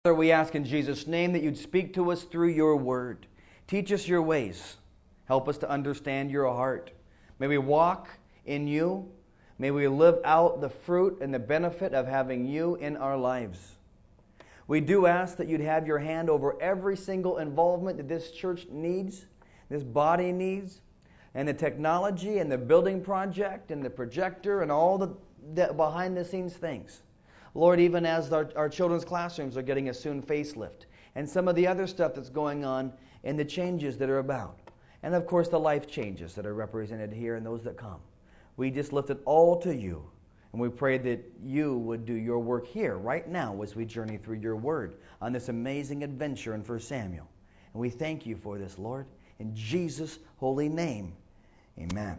Father, we ask in Jesus' name that you'd speak to us through your word. Teach us your ways. Help us to understand your heart. May we walk in you. May we live out the fruit and the benefit of having you in our lives. We do ask that you'd have your hand over every single involvement that this church needs, this body needs, and the technology and the building project and the projector and all the behind-the-scenes things. Lord, even as our children's classrooms are getting a soon facelift, and some of the other stuff that's going on and the changes that are about, and of course the life changes that are represented here and those that come. We just lift it all to you, and we pray that you would do your work here right now as we journey through your word on this amazing adventure in 1 Samuel. And we thank you for this, Lord, in Jesus' holy name. Amen.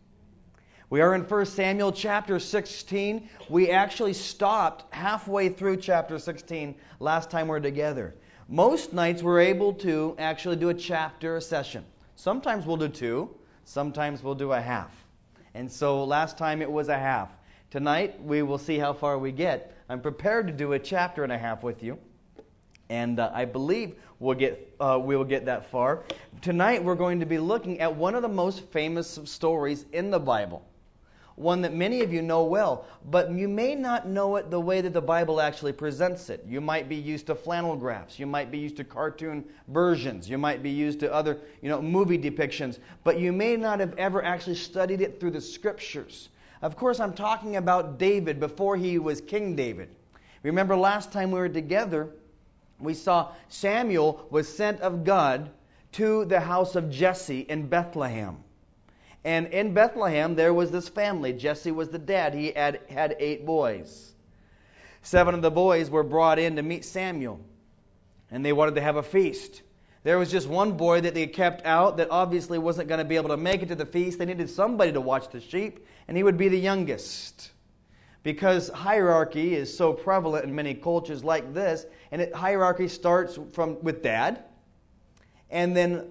We are in 1 Samuel chapter 16. We actually stopped halfway through chapter 16 last time we were together. Most nights we're able to actually do a chapter a session. Sometimes we'll do two. Sometimes we'll do a half. And so last time it was a half. Tonight we will see how far we get. I'm prepared to do a chapter and a half with you. And I believe we'll get that far. Tonight we're going to be looking at one of the most famous stories in the Bible. One that many of you know well, but you may not know it the way that the Bible actually presents it. You might be used to flannel graphs. You might be used to cartoon versions. You might be used to other, movie depictions. But you may not have ever actually studied it through the Scriptures. Of course, I'm talking about David before he was King David. Remember last time we were together, we saw Samuel was sent of God to the house of Jesse in Bethlehem. And in Bethlehem, there was this family. Jesse was the dad. He had 8 boys. 7 of the boys were brought in to meet Samuel, and they wanted to have a feast. There was just one boy that they kept out that obviously wasn't going to be able to make it to the feast. They needed somebody to watch the sheep, and he would be the youngest. Because hierarchy is so prevalent in many cultures like this, and hierarchy starts with dad, and then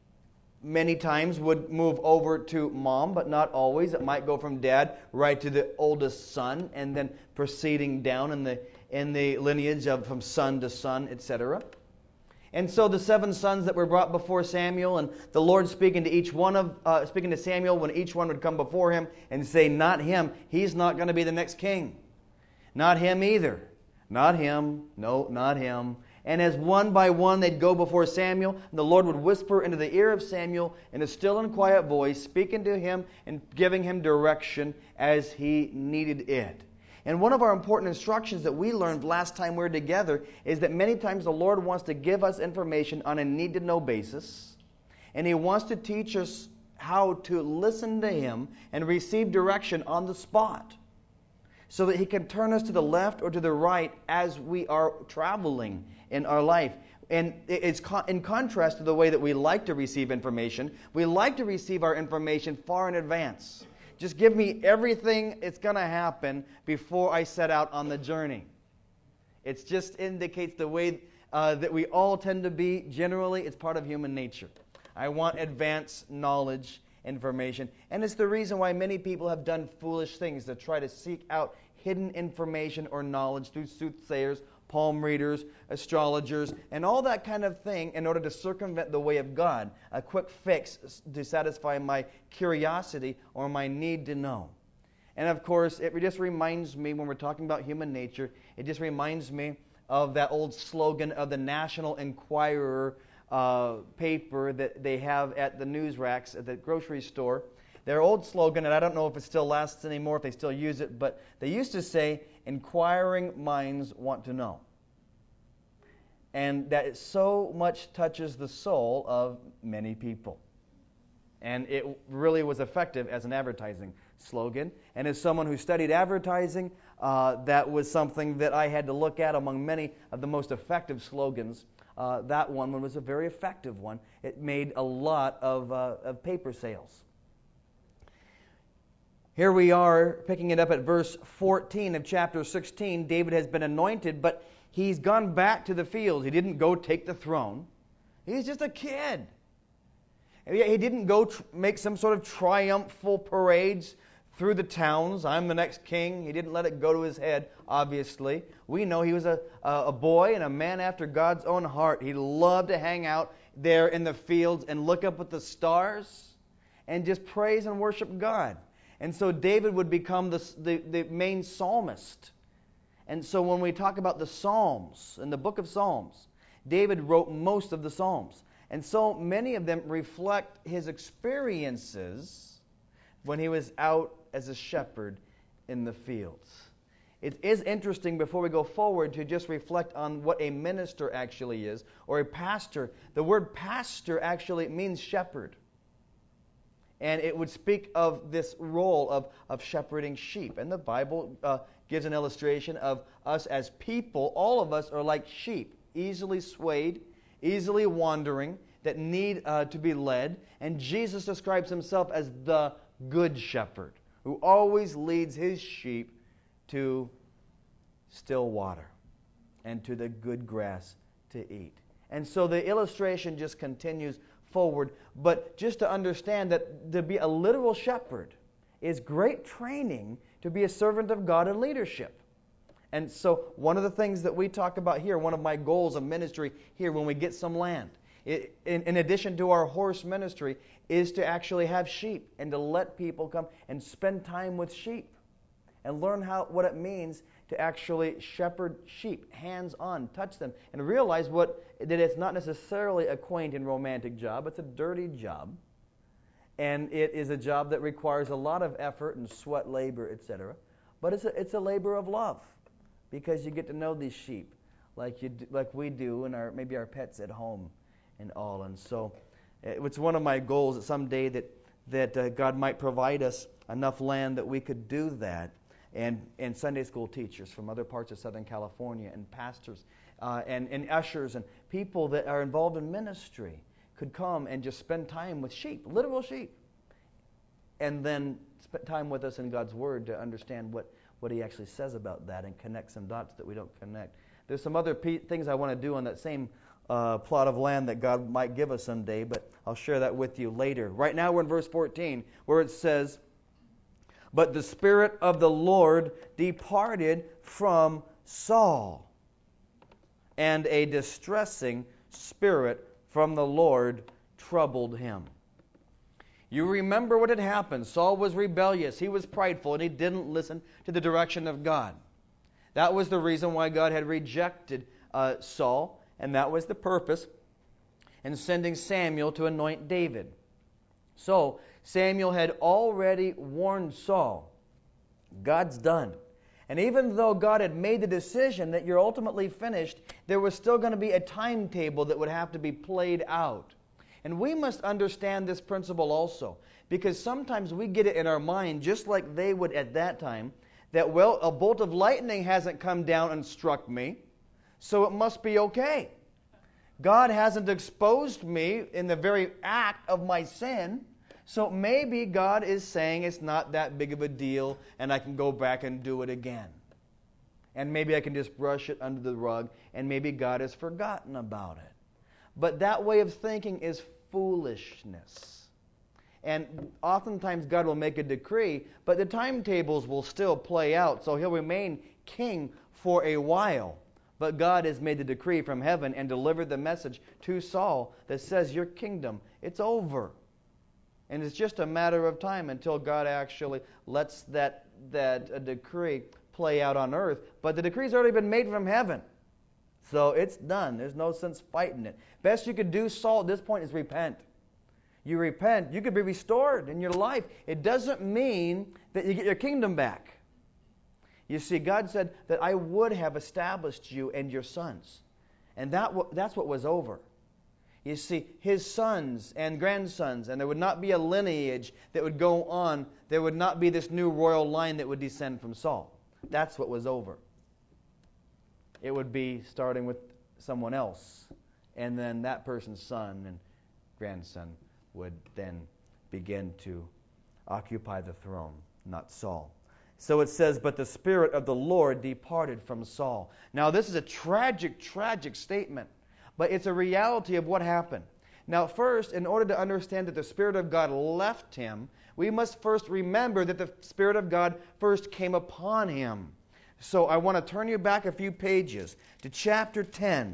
many times would move over to mom, but not always. It might go from dad right to the oldest son, and then proceeding down in the lineage of from son to son, etc. And so the 7 sons that were brought before Samuel, and the Lord speaking to Samuel when each one would come before him and say, "Not him. He's not going to be the next king. Not him either. Not him. No, not him." And as one by one they'd go before Samuel, and the Lord would whisper into the ear of Samuel in a still and quiet voice, speaking to him and giving him direction as he needed it. And one of our important instructions that we learned last time we were together is that many times the Lord wants to give us information on a need-to-know basis, and He wants to teach us how to listen to Him and receive direction on the spot, so that He can turn us to the left or to the right as we are traveling in our life. And it's in contrast to the way that we like to receive information. We like to receive our information far in advance. Just give me everything that's going to happen before I set out on the journey. It just indicates the way that we all tend to be. Generally, it's part of human nature. I want advanced knowledge, information. And it's the reason why many people have done foolish things to try to seek out hidden information or knowledge through soothsayers, palm readers, astrologers, and all that kind of thing in order to circumvent the way of God, a quick fix to satisfy my curiosity or my need to know. And of course, it just reminds me, when we're talking about human nature, it just reminds me of that old slogan of the National Enquirer paper that they have at the news racks at the grocery store. Their old slogan, and I don't know if it still lasts anymore, if they still use it, but they used to say, "Inquiring minds want to know." And that it so much touches the soul of many people. And it really was effective as an advertising slogan. And as someone who studied advertising, that was something that I had to look at among many of the most effective slogans. That one was a very effective one. It made a lot of paper sales. Here we are, picking it up at verse 14 of chapter 16. David has been anointed, but he's gone back to the field. He didn't go take the throne. He's just a kid. He didn't go make some sort of triumphal parades through the towns. I'm the next king. He didn't let it go to his head, obviously. We know he was a boy and a man after God's own heart. He loved to hang out there in the fields and look up at the stars and just praise and worship God. And so David would become the main psalmist. And so when we talk about the Psalms, in the book of Psalms, David wrote most of the Psalms. And so many of them reflect his experiences when he was out as a shepherd in the fields. It is interesting, before we go forward, to just reflect on what a minister actually is, or a pastor. The word pastor actually means shepherd. And it would speak of this role of shepherding sheep. And the Bible gives an illustration of us as people. All of us are like sheep, easily swayed, easily wandering, that need to be led. And Jesus describes himself as the good shepherd, who always leads his sheep to still water and to the good grass to eat. And so the illustration just continues forward. But just to understand that to be a literal shepherd is great training to be a servant of God in leadership. And so one of the things that we talk about here, one of my goals of ministry here when we get some land, in addition to our horse ministry, is to actually have sheep and to let people come and spend time with sheep and learn what it means to actually shepherd sheep, hands-on, touch them, and realize that it's not necessarily a quaint and romantic job. It's a dirty job, and it is a job that requires a lot of effort and sweat, labor, etc. But it's a labor of love, because you get to know these sheep like we do, and maybe our pets at home and all. And so it's one of my goals that someday that God might provide us enough land that we could do that. And Sunday school teachers from other parts of Southern California, and pastors and ushers and people that are involved in ministry could come and just spend time with sheep, literal sheep, and then spend time with us in God's Word to understand what He actually says about that and connect some dots that we don't connect. There's some other things I want to do on that same plot of land that God might give us someday, but I'll share that with you later. Right now we're in verse 14, where it says, "But the Spirit of the Lord departed from Saul, and a distressing spirit from the Lord troubled him." You remember what had happened. Saul was rebellious, he was prideful, and he didn't listen to the direction of God. That was the reason why God had rejected Saul, and that was the purpose in sending Samuel to anoint David. So Samuel had already warned Saul, God's done. And even though God had made the decision that you're ultimately finished, there was still going to be a timetable that would have to be played out. And we must understand this principle also, because sometimes we get it in our mind, just like they would at that time, that, well, a bolt of lightning hasn't come down and struck me, so it must be okay. God hasn't exposed me in the very act of my sin, so maybe God is saying it's not that big of a deal and I can go back and do it again. And maybe I can just brush it under the rug, and maybe God has forgotten about it. But that way of thinking is foolishness. And oftentimes God will make a decree, but the timetables will still play out, so He'll remain king for a while. But God has made the decree from heaven and delivered the message to Saul that says, your kingdom, it's over. And it's just a matter of time until God actually lets that decree play out on earth. But the decree's already been made from heaven. So it's done. There's no sense fighting it. Best you could do, Saul, at this point is repent. You repent, you could be restored in your life. It doesn't mean that you get your kingdom back. You see, God said that I would have established you and your sons. And that's what was over. You see, his sons and grandsons, and there would not be a lineage that would go on. There would not be this new royal line that would descend from Saul. That's what was over. It would be starting with someone else, and then that person's son and grandson would then begin to occupy the throne, not Saul. So it says, but the Spirit of the Lord departed from Saul. Now this is a tragic, tragic statement, but it's a reality of what happened. Now, first, in order to understand that the Spirit of God left him, we must first remember that the Spirit of God first came upon him. So I want to turn you back a few pages to chapter 10.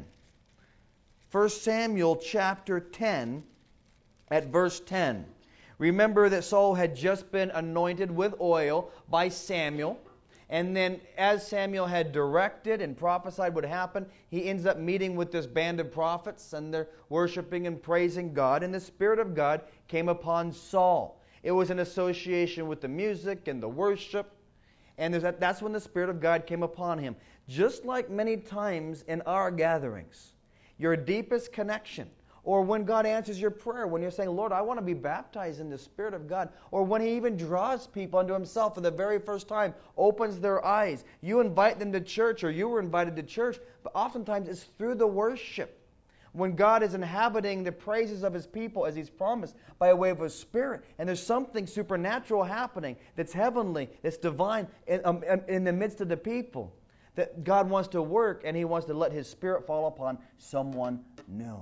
1 Samuel chapter 10 at verse 10. Remember that Saul had just been anointed with oil by Samuel. And then as Samuel had directed and prophesied would happen, he ends up meeting with this band of prophets, and they're worshiping and praising God. And the Spirit of God came upon Saul. It was in association with the music and the worship. And that's when the Spirit of God came upon him. Just like many times in our gatherings, your deepest connection, or when God answers your prayer, when you're saying, Lord, I want to be baptized in the Spirit of God, or when He even draws people unto Himself for the very first time, opens their eyes. You invite them to church, or you were invited to church, but oftentimes it's through the worship. When God is inhabiting the praises of His people as He's promised by way of His Spirit, and there's something supernatural happening that's heavenly, that's divine in the midst of the people, that God wants to work, and He wants to let His Spirit fall upon someone new.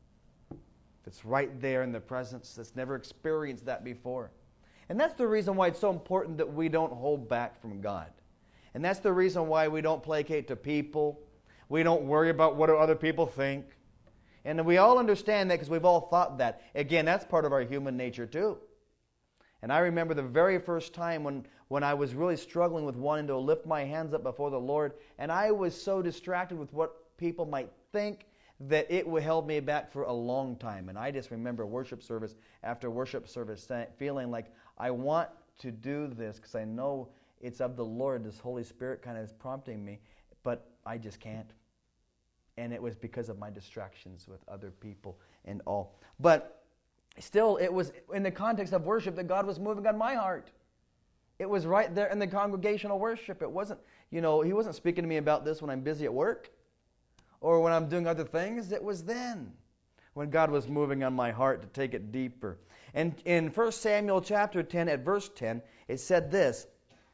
That's right there in the presence, that's never experienced that before. And that's the reason why it's so important that we don't hold back from God. And that's the reason why we don't placate to people. We don't worry about what do other people think. And we all understand that because we've all thought that. Again, that's part of our human nature too. And I remember the very first time when I was really struggling with wanting to lift my hands up before the Lord, and I was so distracted with what people might think that it held me back for a long time. And I just remember worship service after worship service feeling like I want to do this because I know it's of the Lord. This Holy Spirit kind of is prompting me, but I just can't. And it was because of my distractions with other people and all. But still, it was in the context of worship that God was moving on my heart. It was right there in the congregational worship. It wasn't, He wasn't speaking to me about this when I'm busy at work or when I'm doing other things. It was then when God was moving on my heart to take it deeper. And in 1 Samuel chapter 10 at verse 10, it said this,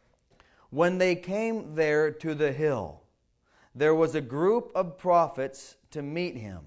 when they came there to the hill, there was a group of prophets to meet him.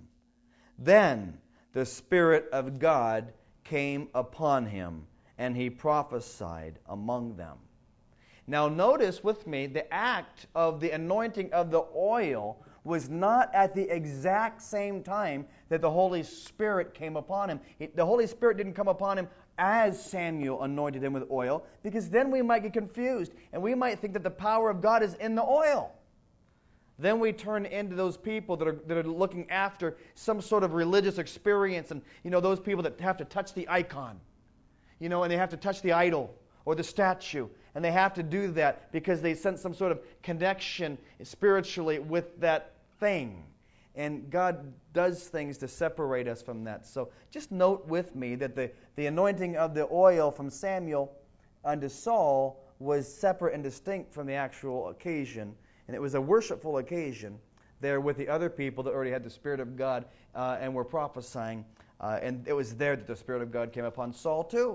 Then the Spirit of God came upon him, and he prophesied among them. Now notice with me, the act of the anointing of the oil was not at the exact same time that the Holy Spirit came upon him. The Holy Spirit didn't come upon him as Samuel anointed him with oil, because then we might get confused, and we might think that the power of God is in the oil. Then we turn into those people that are looking after some sort of religious experience, and those people that have to touch the icon, and they have to touch the idol or the statue, and they have to do that because they sense some sort of connection spiritually with that thing. And God does things to separate us from that. So just note with me that the anointing of the oil from Samuel unto Saul was separate and distinct from the actual occasion. And it was a worshipful occasion there with the other people that already had the Spirit of God and were prophesying. And it was there that the Spirit of God came upon Saul too.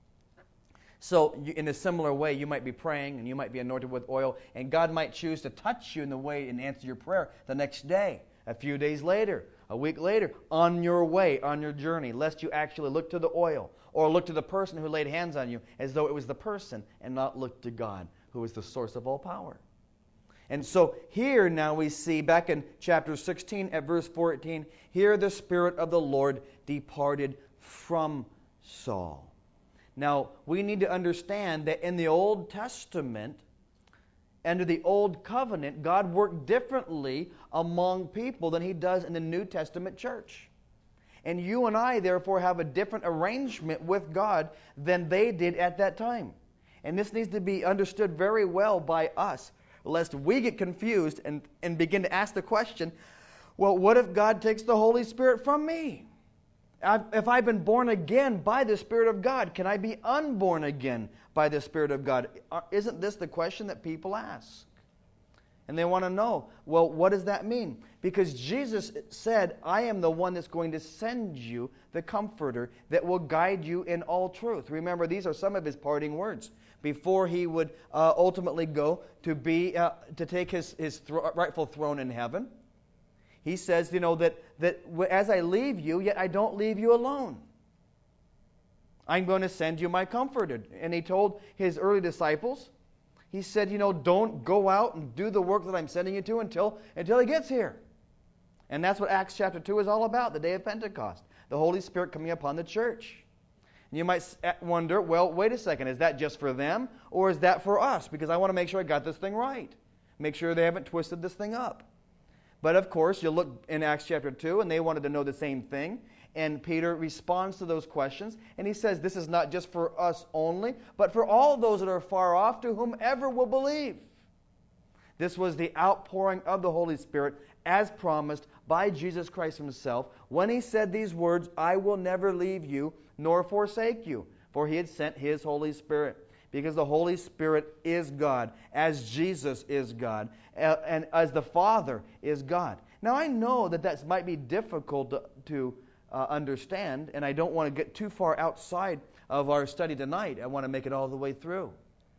So in a similar way, you might be praying and you might be anointed with oil, and God might choose to touch you in the way and answer your prayer the next day, a few days later, a week later, on your way, on your journey, lest you actually look to the oil or look to the person who laid hands on you as though it was the person and not look to God, who is the source of all power. And so here now we see, back in chapter 16 at verse 14, here the Spirit of the Lord departed from Saul. Now, we need to understand that in the Old Testament, under the Old Covenant, God worked differently among people than He does in the New Testament church. And you and I, therefore, have a different arrangement with God than they did at that time. And this needs to be understood very well by us, lest we get confused and begin to ask the question, well, what if God takes the Holy Spirit from me? If I've been born again by the Spirit of God, can I be unborn again by the Spirit of God? Isn't this the question that people ask? And they want to know, well, what does that mean? Because Jesus said, I am the one that's going to send you the Comforter that will guide you in all truth. Remember, these are some of His parting words before He would ultimately go to take His rightful throne in heaven. He says, that as I leave you, yet I don't leave you alone. I'm going to send you my comforter. And he told his early disciples, he said, don't go out and do the work that I'm sending you to until he gets here. And that's what Acts chapter 2 is all about, the day of Pentecost. The Holy Spirit coming upon the church. And you might wonder, well, wait a second, is that just for them or is that for us? Because I want to make sure I got this thing right. Make sure they haven't twisted this thing up. But of course, you look in Acts chapter 2 and they wanted to know the same thing. And Peter responds to those questions, and he says, this is not just for us only, but for all those that are far off, to whomever will believe. This was the outpouring of the Holy Spirit as promised by Jesus Christ himself when he said these words, I will never leave you nor forsake you. For he had sent his Holy Spirit. Because the Holy Spirit is God, as Jesus is God, and as the Father is God. Now I know that might be difficult to understand, and I don't want to get too far outside of our study tonight. I want to make it all the way through.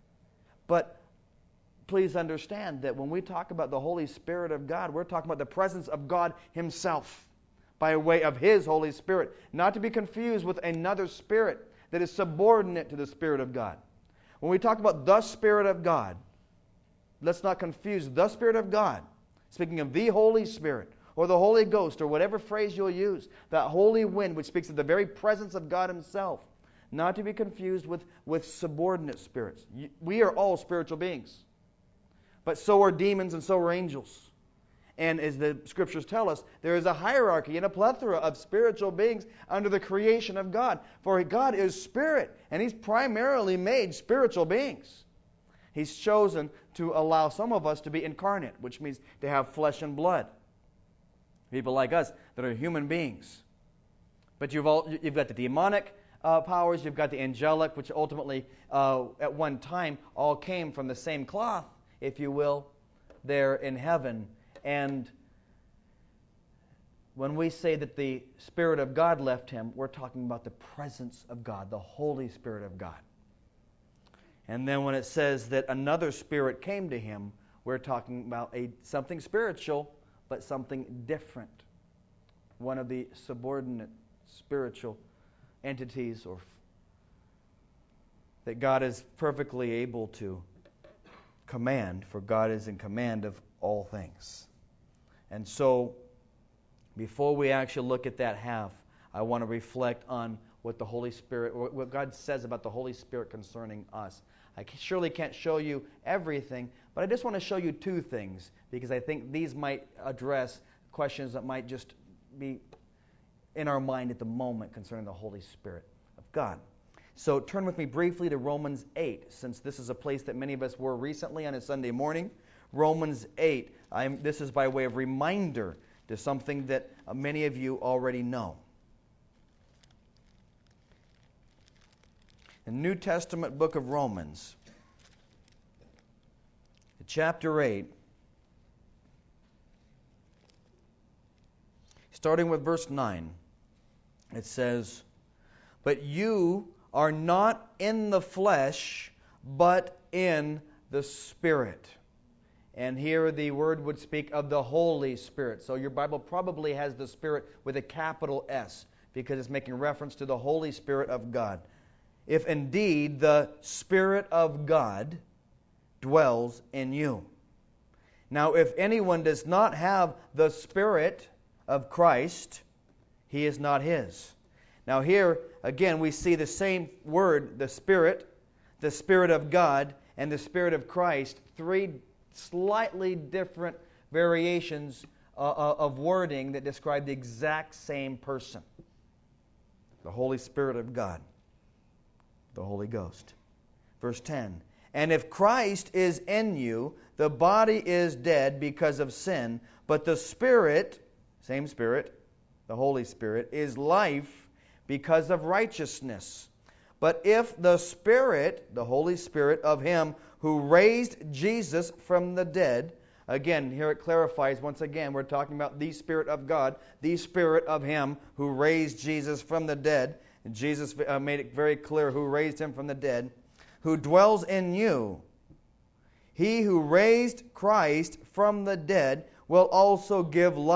But please understand that when we talk about the Holy Spirit of God, we're talking about the presence of God himself by way of his Holy Spirit, not to be confused with another spirit that is subordinate to the Spirit of God. When we talk about the Spirit of God, let's not confuse the Spirit of God, speaking of the Holy Spirit, or the Holy Ghost, or whatever phrase you'll use, that holy wind which speaks of the very presence of God himself, not to be confused with subordinate spirits. We are all spiritual beings, but so are demons and so are angels. And as the Scriptures tell us, there is a hierarchy and a plethora of spiritual beings under the creation of God. For God is spirit, and he's primarily made spiritual beings. He's chosen to allow some of us to be incarnate, which means to have flesh and blood. People like us that are human beings. But you've got the demonic powers, you've got the angelic, which ultimately at one time all came from the same cloth, if you will, there in heaven. And when we say that the Spirit of God left him, we're talking about the presence of God, the Holy Spirit of God. And then when it says that another spirit came to him, we're talking about something spiritual, but something different. One of the subordinate spiritual entities that God is perfectly able to command, for God is in command of all things. And so, before we actually look at that half, I want to reflect on what the Holy Spirit, what God says about the Holy Spirit concerning us. I surely can't show you everything, but I just want to show you two things, because I think these might address questions that might just be in our mind at the moment concerning the Holy Spirit of God. So turn with me briefly to Romans 8, since this is a place that many of us were recently on a Sunday morning. Romans 8. This is by way of reminder to something that many of you already know. The New Testament book of Romans, chapter 8, starting with verse 9, it says, "But you are not in the flesh, but in the Spirit." And here the word would speak of the Holy Spirit. So your Bible probably has the Spirit with a capital S, because it's making reference to the Holy Spirit of God. "If indeed the Spirit of God dwells in you. Now if anyone does not have the Spirit of Christ, he is not his." Now here, again, we see the same word, the Spirit of God, and the Spirit of Christ, three slightly different variations of wording that describe the exact same person. The Holy Spirit of God, the Holy Ghost. Verse 10, "And if Christ is in you, the body is dead because of sin, but the Spirit," same Spirit, the Holy Spirit, "is life because of righteousness. But if the Spirit," the Holy Spirit, "of Him who raised Jesus from the dead," again, here it clarifies once again, we're talking about the Spirit of God, the Spirit of Him who raised Jesus from the dead. And Jesus made it very clear who raised Him from the dead. "Who dwells in you. He who raised Christ from the dead will also give life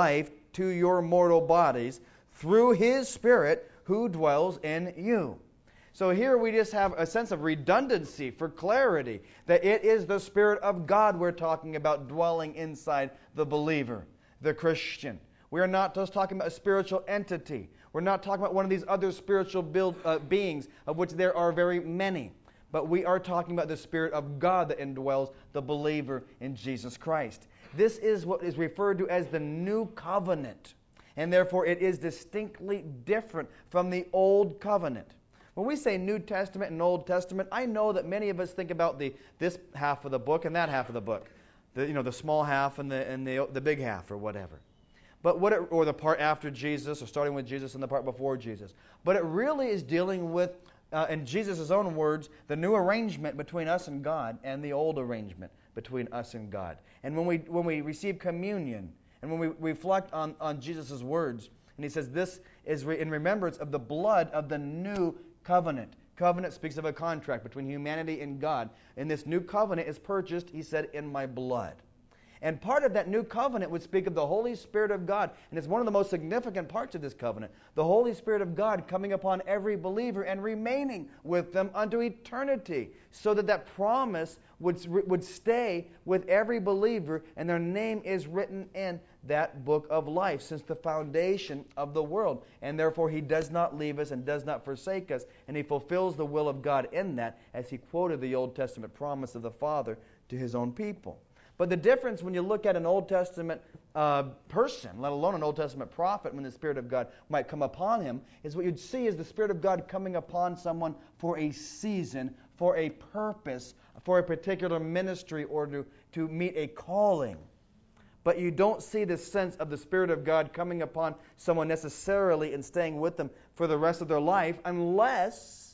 to your mortal bodies through His Spirit who dwells in you. So here we just have a sense of redundancy for clarity, that it is the Spirit of God we're talking about dwelling inside the believer, the Christian. We are not just talking about a spiritual entity. We're not talking about one of these other spiritual beings, of which there are very many. But we are talking about the Spirit of God that indwells the believer in Jesus Christ. This is what is referred to as the New Covenant. And therefore it is distinctly different from the Old Covenant. When we say New Testament and Old Testament, I know that many of us think about this half of the book and that half of the book. The small half and the big half or whatever. But or the part after Jesus, or starting with Jesus and the part before Jesus. But it really is dealing with, in Jesus' own words, the new arrangement between us and God and the old arrangement between us and God. And when we receive communion and when we reflect on Jesus' words, and He says this is in remembrance of the blood of the new covenant. Covenant speaks of a contract between humanity and God. And this new covenant is purchased, He said, in my blood. And part of that new covenant would speak of the Holy Spirit of God. And it's one of the most significant parts of this covenant. The Holy Spirit of God coming upon every believer and remaining with them unto eternity. So that promise would stay with every believer, and their name is written in that book of life since the foundation of the world. And therefore He does not leave us and does not forsake us. And He fulfills the will of God in that, as He quoted the Old Testament promise of the Father to His own people. But the difference when you look at an Old Testament person, let alone an Old Testament prophet, when the Spirit of God might come upon him, is what you'd see is the Spirit of God coming upon someone for a season, for a purpose, for a particular ministry, or to meet a calling. But you don't see this sense of the Spirit of God coming upon someone necessarily and staying with them for the rest of their life, unless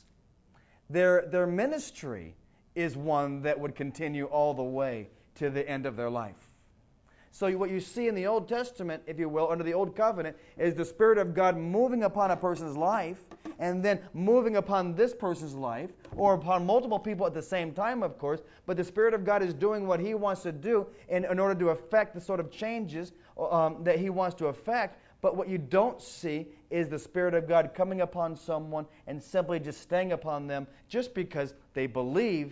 their ministry is one that would continue all the way to the end of their life. So what you see in the Old Testament, if you will, under the Old Covenant, is the Spirit of God moving upon a person's life, and then moving upon this person's life, or upon multiple people at the same time, of course, but the Spirit of God is doing what He wants to do in order to affect the sort of changes that He wants to affect. But what you don't see is the Spirit of God coming upon someone and simply just staying upon them just because they believe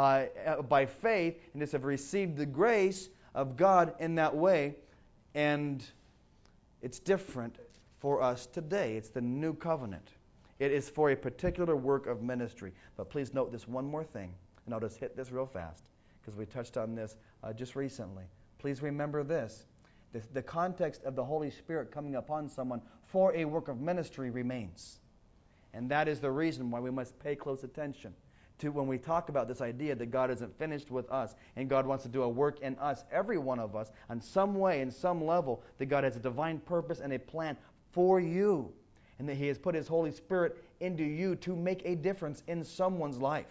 by faith and just have received the grace of God in that way. And it's different for us today. It's the new covenant. It is for a particular work of ministry. But please note this one more thing, and I'll just hit this real fast because we touched on this just recently. Please remember this. The context of the Holy Spirit coming upon someone for a work of ministry remains. And that is the reason why we must pay close attention to when we talk about this idea that God isn't finished with us and God wants to do a work in us, every one of us, in some way, in some level, that God has a divine purpose and a plan for you, and that He has put His Holy Spirit into you to make a difference in someone's life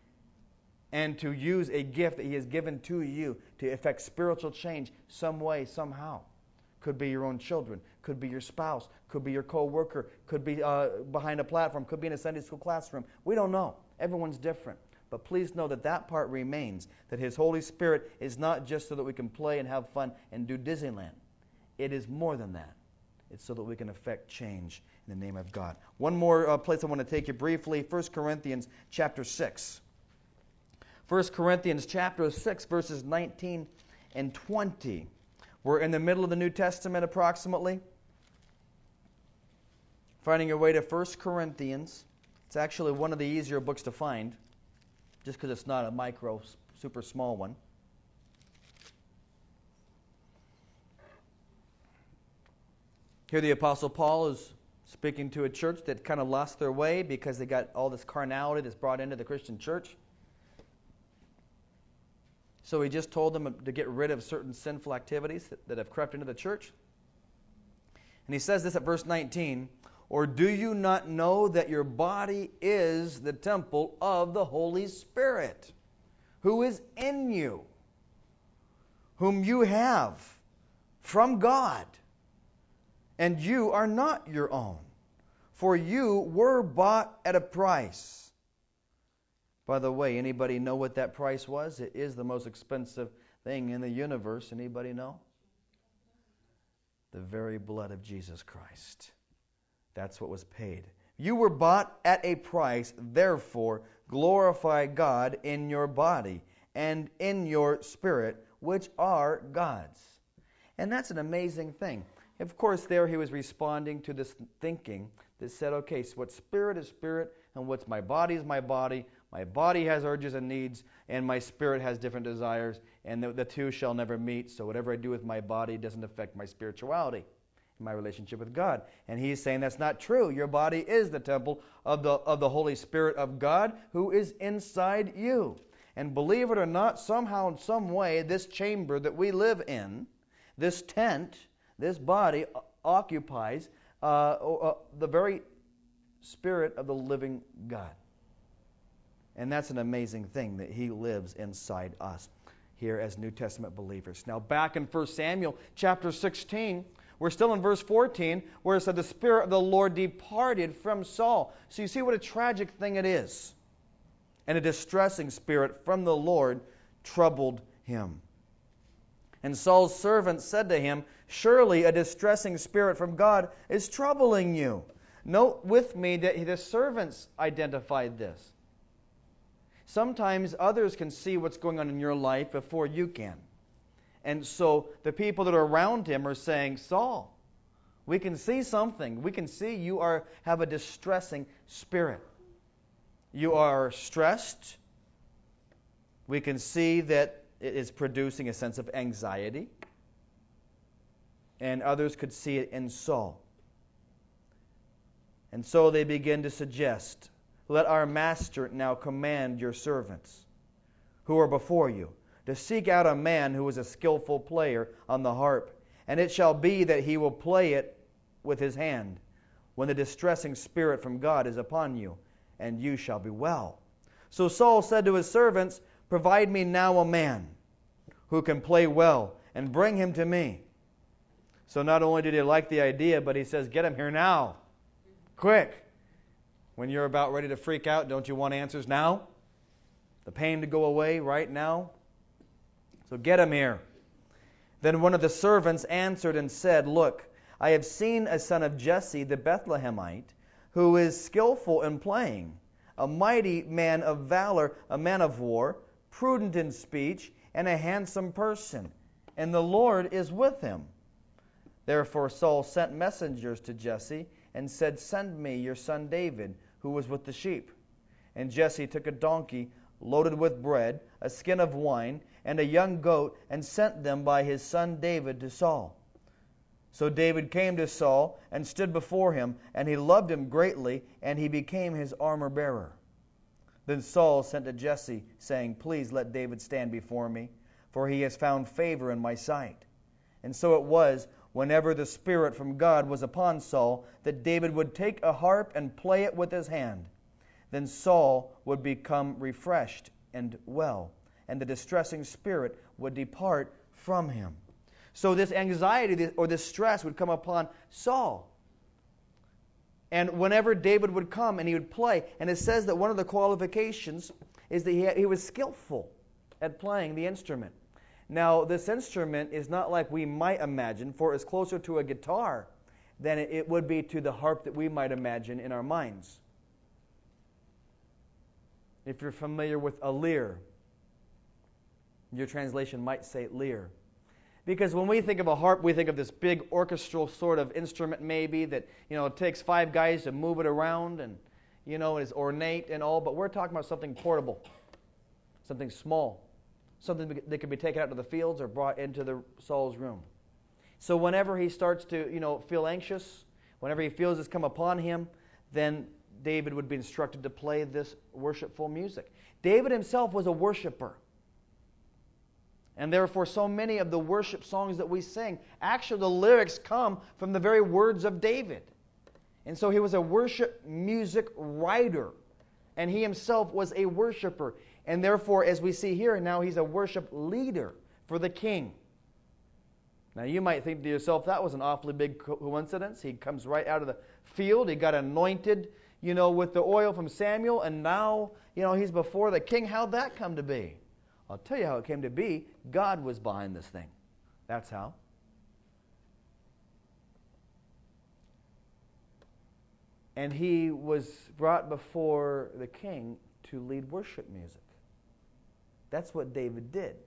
and to use a gift that He has given to you to effect spiritual change some way, somehow. Could be your own children, could be your spouse, could be your co-worker, could be behind a platform, could be in a Sunday school classroom. We don't know. Everyone's different. But please know that that part remains, that His Holy Spirit is not just so that we can play and have fun and do Disneyland. It is more than that. It's so that we can effect change in the name of God. One more place I want to take you briefly, 1 Corinthians chapter 6. 1 Corinthians chapter 6, verses 19 and 20. We're in the middle of the New Testament approximately. Finding your way to 1 Corinthians. It's actually one of the easier books to find, just because it's not a micro, super small one. Here the Apostle Paul is speaking to a church that kind of lost their way because they got all this carnality that's brought into the Christian church. So he just told them to get rid of certain sinful activities that have crept into the church. And he says this at verse 19, "Or do you not know that your body is the temple of the Holy Spirit, who is in you, whom you have from God, and you are not your own, for you were bought at a price." By the way, anybody know what that price was? It is the most expensive thing in the universe. Anybody know? The very blood of Jesus Christ. That's what was paid. You were bought at a price, therefore glorify God in your body and in your spirit, which are God's. And that's an amazing thing. Of course, there he was responding to this thinking that said, okay, so what's spirit is spirit, and what's my body is my body. My body has urges and needs, and my spirit has different desires, and the two shall never meet. So whatever I do with my body doesn't affect my spirituality, my relationship with God. And he's saying that's not true. Your body is the temple of the Holy Spirit of God who is inside you. And believe it or not, somehow in some way, this chamber that we live in, this tent, this body occupies the very Spirit of the living God. And that's an amazing thing that he lives inside us here as New Testament believers. Now back in 1 Samuel chapter 16, we're still in verse 14, where it said the Spirit of the Lord departed from Saul. So you see what a tragic thing it is. And a distressing spirit from the Lord troubled him. And Saul's servant said to him, surely a distressing spirit from God is troubling you. Note with me that the servants identified this. Sometimes others can see what's going on in your life before you can. And so the people that are around him are saying, Saul, we can see something. We can see you have a distressing spirit. You are stressed. We can see that it is producing a sense of anxiety. And others could see it in Saul. And so they begin to suggest, let our master now command your servants who are before you to seek out a man who is a skillful player on the harp, and it shall be that he will play it with his hand when the distressing spirit from God is upon you, and you shall be well. So Saul said to his servants, provide me now a man who can play well, and bring him to me. So not only did he like the idea, but he says, get him here now. Quick. When you're about ready to freak out, don't you want answers now? The pain to go away right now? So get him here. Then one of the servants answered and said, look, I have seen a son of Jesse the Bethlehemite, who is skillful in playing, a mighty man of valor, a man of war, prudent in speech, and a handsome person, and the Lord is with him. Therefore Saul sent messengers to Jesse and said, send me your son David, who was with the sheep. And Jesse took a donkey loaded with bread, a skin of wine, and a young goat, and sent them by his son David to Saul. So David came to Saul and stood before him, and he loved him greatly, and he became his armor-bearer. Then Saul sent to Jesse, saying, please let David stand before me, for he has found favor in my sight. And so it was, whenever the Spirit from God was upon Saul, that David would take a harp and play it with his hand. Then Saul would become refreshed and well, and the distressing spirit would depart from him. So this anxiety or this stress would come upon Saul. And whenever David would come and he would play, and it says that one of the qualifications is that he was skillful at playing the instrument. Now, this instrument is not like we might imagine, for it's closer to a guitar than it would be to the harp that we might imagine in our minds. If you're familiar with a lyre, your translation might say lyre. Because when we think of a harp, we think of this big orchestral sort of instrument maybe that, it takes 5 guys to move it around and, is ornate and all. But we're talking about something portable, something small, something that could be taken out to the fields or brought into Saul's room. So whenever he starts to, feel anxious, whenever he feels this come upon him, then David would be instructed to play this worshipful music. David himself was a worshiper. And therefore, so many of the worship songs that we sing, actually the lyrics come from the very words of David. And so he was a worship music writer. And he himself was a worshiper. And therefore, as we see here, now he's a worship leader for the king. Now you might think to yourself, that was an awfully big coincidence. He comes right out of the field. He got anointed, with the oil from Samuel. And now, he's before the king. How'd that come to be? I'll tell you how it came to be. God was behind this thing. That's how. And he was brought before the king to lead worship music. That's what David did.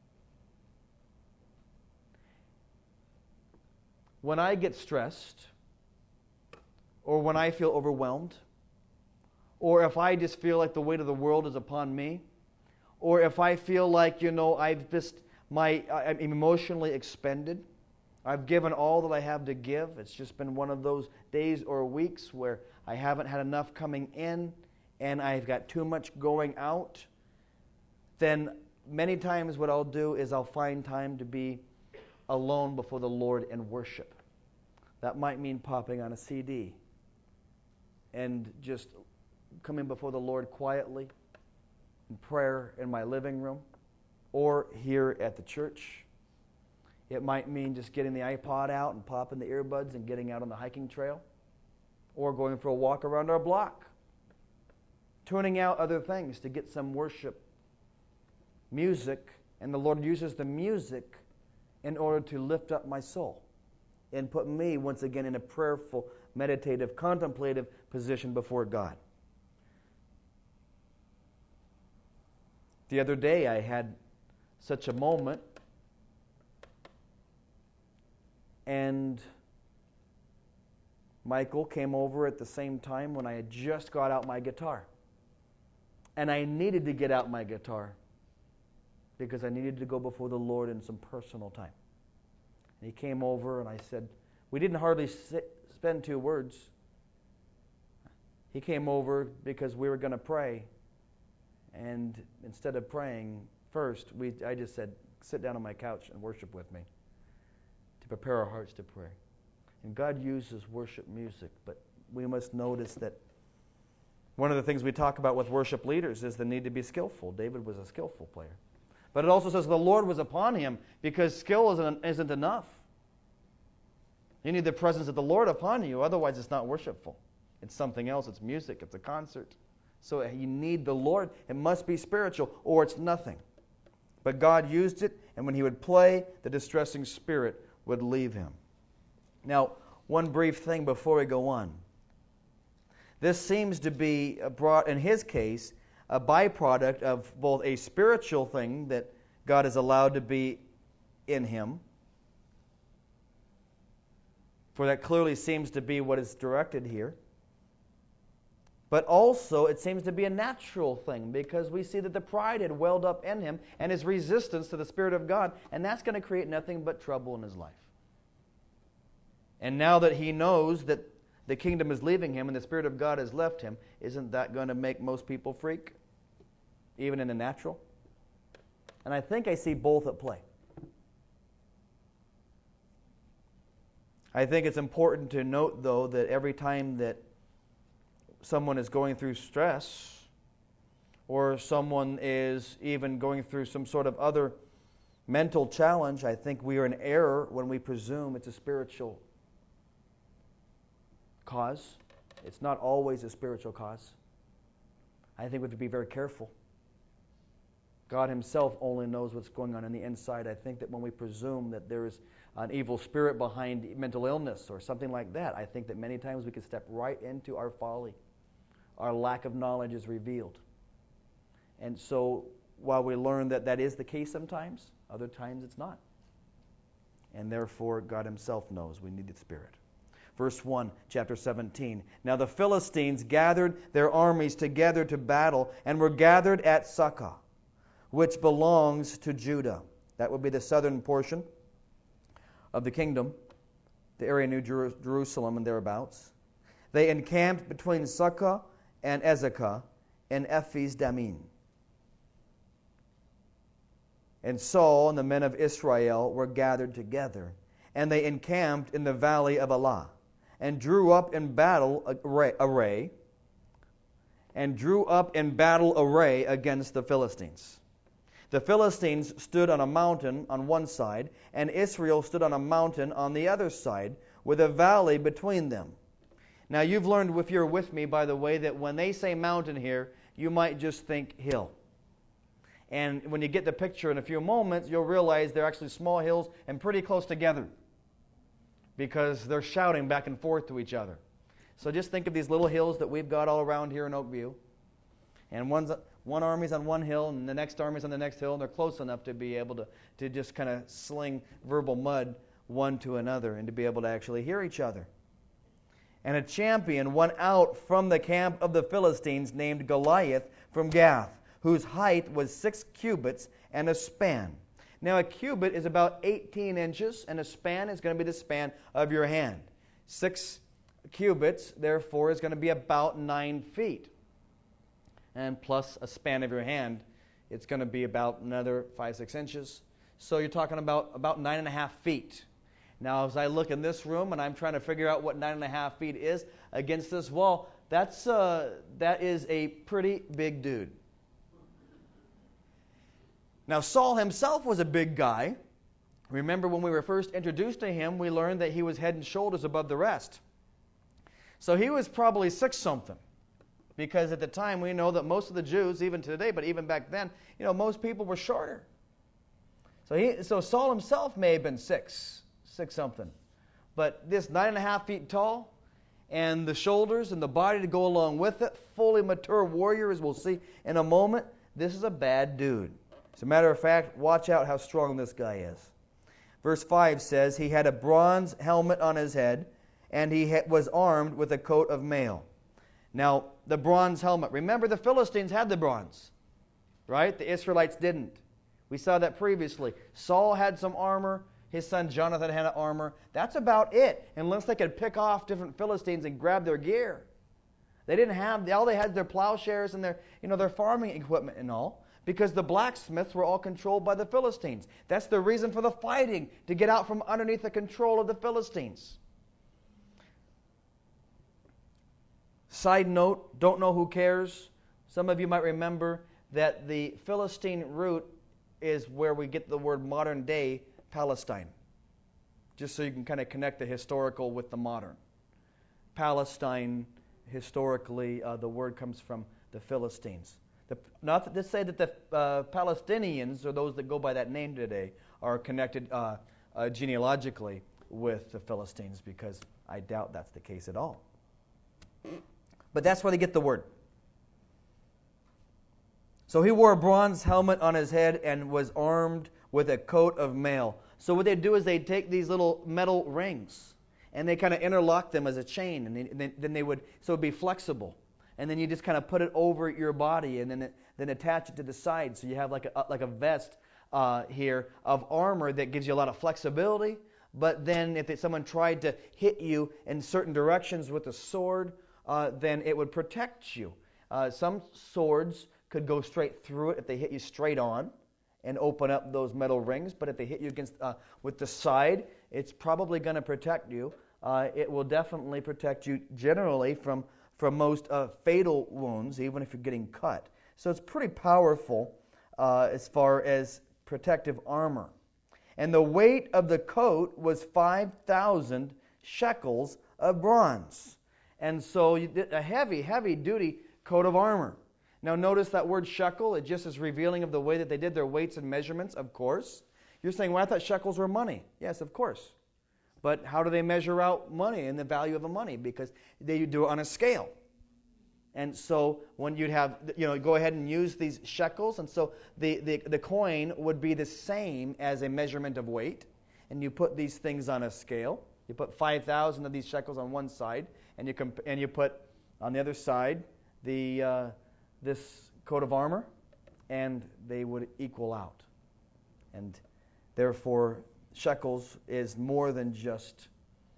When I get stressed, or when I feel overwhelmed, or if I just feel like the weight of the world is upon me, or if I feel like, I'm emotionally expended, I've given all that I have to give, it's just been one of those days or weeks where I haven't had enough coming in, and I've got too much going out, then many times what I'll do is I'll find time to be alone before the Lord and worship. That might mean popping on a CD and just coming before the Lord quietly in prayer in my living room or here at the church. It might mean just getting the iPod out and popping the earbuds and getting out on the hiking trail, or going for a walk around our block, tuning out other things to get some worship music, and the Lord uses the music in order to lift up my soul and put me once again in a prayerful, meditative, contemplative position before God. The other day I had such a moment, and Michael came over at the same time when I had just got out my guitar. And I needed to get out my guitar because I needed to go before the Lord in some personal time. And he came over and I said, we didn't hardly spend 2 words. He came over because we were going to pray. And instead of praying first, I just said, sit down on my couch and worship with me to prepare our hearts to pray. And God uses worship music, but we must notice that one of the things we talk about with worship leaders is the need to be skillful. David was a skillful player. But it also says the Lord was upon him, because skill isn't enough. You need the presence of the Lord upon you, otherwise it's not worshipful. It's something else. It's music. It's a concert. So you need the Lord. It must be spiritual, or it's nothing. But God used it, and when he would play, the distressing spirit would leave him. Now, one brief thing before we go on. This seems to be brought, in his case, a byproduct of both a spiritual thing that God has allowed to be in him, for that clearly seems to be what is directed here. But also, it seems to be a natural thing, because we see that the pride had welled up in him and his resistance to the Spirit of God, and that's going to create nothing but trouble in his life. And now that he knows that the kingdom is leaving him and the Spirit of God has left him, isn't that going to make most people freak, even in the natural? And I think I see both at play. I think it's important to note, though, that every time that someone is going through stress, or someone is even going through some sort of other mental challenge, I think we are in error when we presume it's a spiritual cause. It's not always a spiritual cause. I think we have to be very careful. God himself only knows what's going on the inside. I think that when we presume that there is an evil spirit behind mental illness or something like that, I think that many times we can step right into our folly. Our lack of knowledge is revealed. And so while we learn that that is the case sometimes, other times it's not. And therefore God himself knows we need the Spirit. Verse 1, chapter 17. Now the Philistines gathered their armies together to battle, and were gathered at Sukkah, which belongs to Judah. That would be the southern portion of the kingdom, the area near Jerusalem and thereabouts. They encamped between Sukkah and Ezekah in Ephes Dammim. And Saul and the men of Israel were gathered together, and they encamped in the valley of Elah, and drew up in battle array against the Philistines. The Philistines stood on a mountain on one side, and Israel stood on a mountain on the other side, with a valley between them. Now you've learned, if you're with me, by the way, that when they say mountain here, you might just think hill. And when you get the picture in a few moments, you'll realize they're actually small hills and pretty close together, because they're shouting back and forth to each other. So just think of these little hills that we've got all around here in Oakview. And one army's on one hill, and the next army's on the next hill, and they're close enough to be able to just kind of sling verbal mud one to another and to be able to actually hear each other. And a champion went out from the camp of the Philistines named Goliath from Gath, whose height was 6 cubits and a span. Now a cubit is about 18 inches, and a span is going to be the span of your hand. 6 cubits, therefore, is going to be about 9 feet. And plus a span of your hand, it's going to be about another 5-6 inches. So you're talking about 9.5 feet. Now, as I look in this room and I'm trying to figure out what 9.5 feet is against this wall, that is a pretty big dude. Now, Saul himself was a big guy. Remember when we were first introduced to him, we learned that he was head and shoulders above the rest. So he was probably 6-something. Because at the time we know that most of the Jews, even today, but even back then, most people were shorter. So Saul himself may have been 6-something. But this 9.5 feet tall, and the shoulders and the body to go along with it, fully mature warrior, as we'll see in a moment, this is a bad dude. As a matter of fact, watch out how strong this guy is. Verse 5 says, he had a bronze helmet on his head, and he was armed with a coat of mail. Now, the bronze helmet. Remember, the Philistines had the bronze, right? The Israelites didn't. We saw that previously. Saul had some armor. His son Jonathan had armor. That's about it, unless they could pick off different Philistines and grab their gear. They didn't have, all they had their plowshares and their farming equipment and all, because the blacksmiths were all controlled by the Philistines. That's the reason for the fighting, to get out from underneath the control of the Philistines. Side note, don't know who cares. Some of you might remember that the Philistine root is where we get the word modern day Palestine. Just so you can kind of connect the historical with the modern. Palestine, historically, the word comes from the Philistines. Not to say that the Palestinians, or those that go by that name today, are connected genealogically with the Philistines, because I doubt that's the case at all. But that's where they get the word. So he wore a bronze helmet on his head and was armed with a coat of mail. So what they do is they take these little metal rings and they kind of interlock them as a chain, and then they would, so it would be flexible. And then you just kind of put it over your body and then attach it to the side. So you have like a vest here of armor that gives you a lot of flexibility. But then if someone tried to hit you in certain directions with a sword, then it would protect you. Some swords could go straight through it if they hit you straight on and open up those metal rings. But if they hit you against with the side, it's probably going to protect you. It will definitely protect you generally from most fatal wounds, even if you're getting cut. So it's pretty powerful as far as protective armor. And the weight of the coat was 5,000 shekels of bronze. And so a heavy, heavy-duty coat of armor. Now notice that word shekel, it just is revealing of the way that they did their weights and measurements, of course. You're saying, well, I thought shekels were money. Yes, of course. But how do they measure out money and the value of the money? Because they do it on a scale. And so when you'd have, go ahead and use these shekels, and so the coin would be the same as a measurement of weight. And you put these things on a scale. You put 5,000 of these shekels on one side, and you put on the other side this coat of armor, and they would equal out. And therefore, shekels is more than just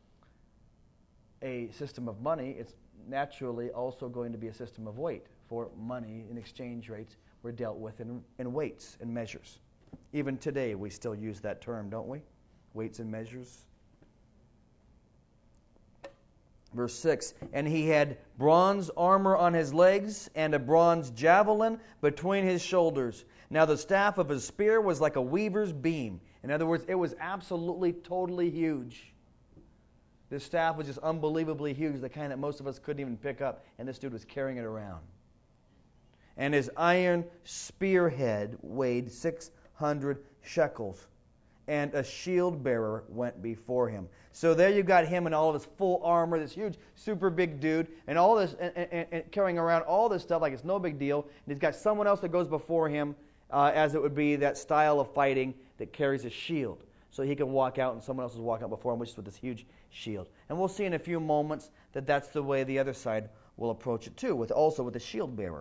a system of money. It's naturally also going to be a system of weight, for money and exchange rates were dealt with in weights and measures. Even today we still use that term, don't we? Weights and measures. Verse 6, and he had bronze armor on his legs and a bronze javelin between his shoulders. Now the staff of his spear was like a weaver's beam. In other words, it was absolutely, totally huge. This staff was just unbelievably huge, the kind that most of us couldn't even pick up, and this dude was carrying it around. And his iron spearhead weighed 600 shekels, and a shield bearer went before him. So there you got him in all of his full armor, this huge, super big dude, and all this, and carrying around all this stuff like it's no big deal. And he's got someone else that goes before him, as it would be that style of fighting that carries a shield. So he can walk out and someone else is walking out before him, which is with this huge shield. And we'll see in a few moments that that's the way the other side will approach it too, with the shield bearer.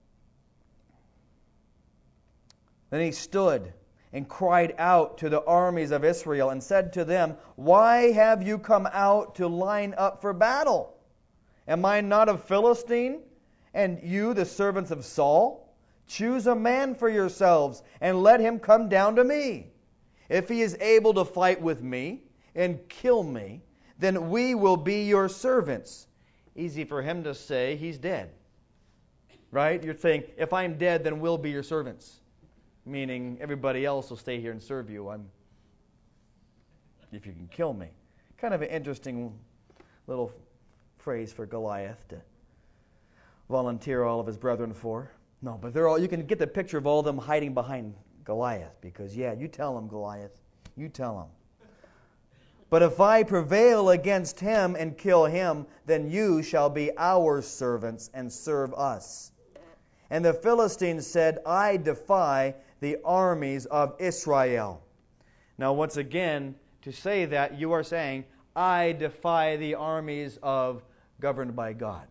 Then he stood and cried out to the armies of Israel and said to them, "Why have you come out to line up for battle? Am I not a Philistine, and you the servants of Saul? Choose a man for yourselves, and let him come down to me. If he is able to fight with me and kill me, then we will be your servants." Easy for him to say, he's dead. Right? You're saying, if I'm dead, then we'll be your servants. Meaning everybody else will stay here and serve you. If you can kill me. Kind of an interesting little phrase for Goliath to volunteer all of his brethren for. No, but you can get the picture of all of them hiding behind Goliath. Because, you tell him, Goliath. You tell him. "But if I prevail against him and kill him, then you shall be our servants and serve us." And the Philistines said, "I defy the armies of Israel." Now, once again, to say that, you are saying, I defy the armies governed by God.